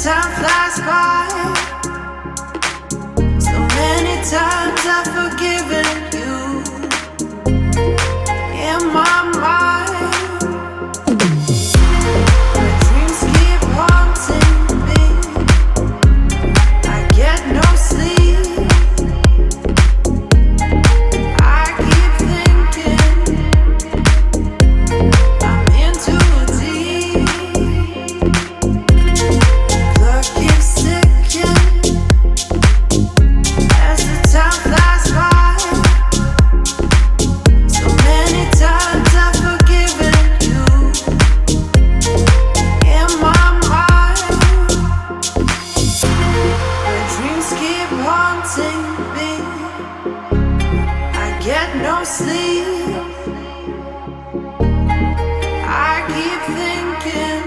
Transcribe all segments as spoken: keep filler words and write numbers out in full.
time flies by. So many times I've forgiven you in my mind. My dreams keep haunting me. I get no sleep. I keep thinking I'm in too deep. Clock keeps ticking as the time flies by. So many times I've forgiven you in my mind. My dreams keep haunting me. I get no sleep. I keep thinking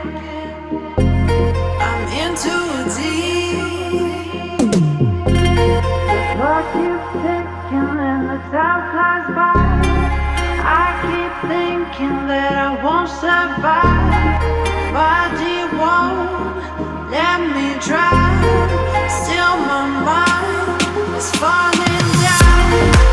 I'm in too deep. Clock keeps ticking and the time flies by. I keep thinking that I won't survive. Body won't let me drown. Still my mind is falling down.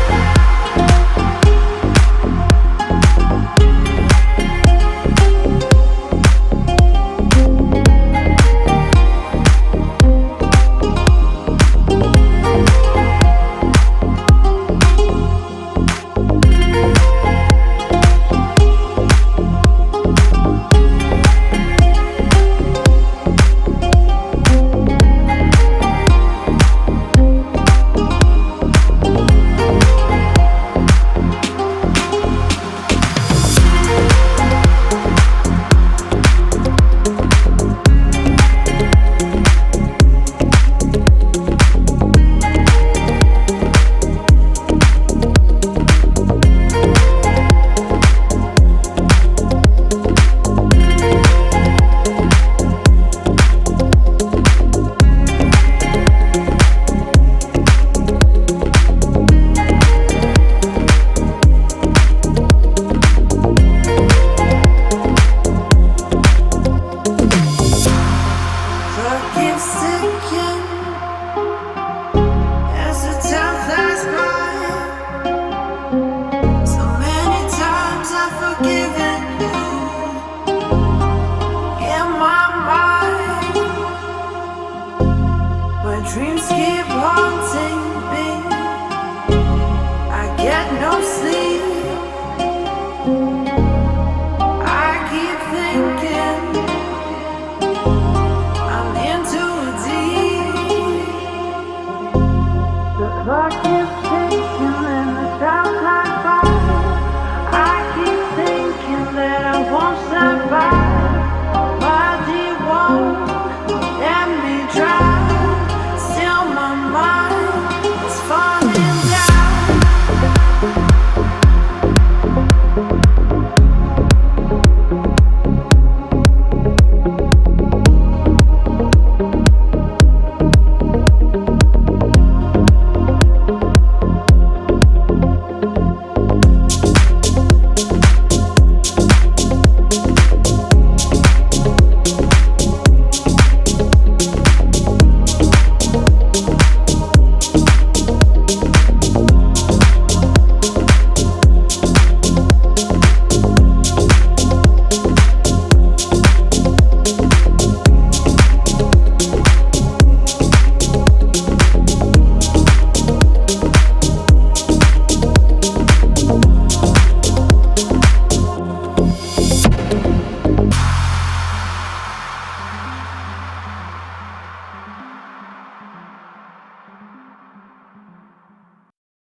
Clock keeps ticking as the time flies by. So many times I've forgiven you in my mind. My dreams keep haunting me. I get no sleep.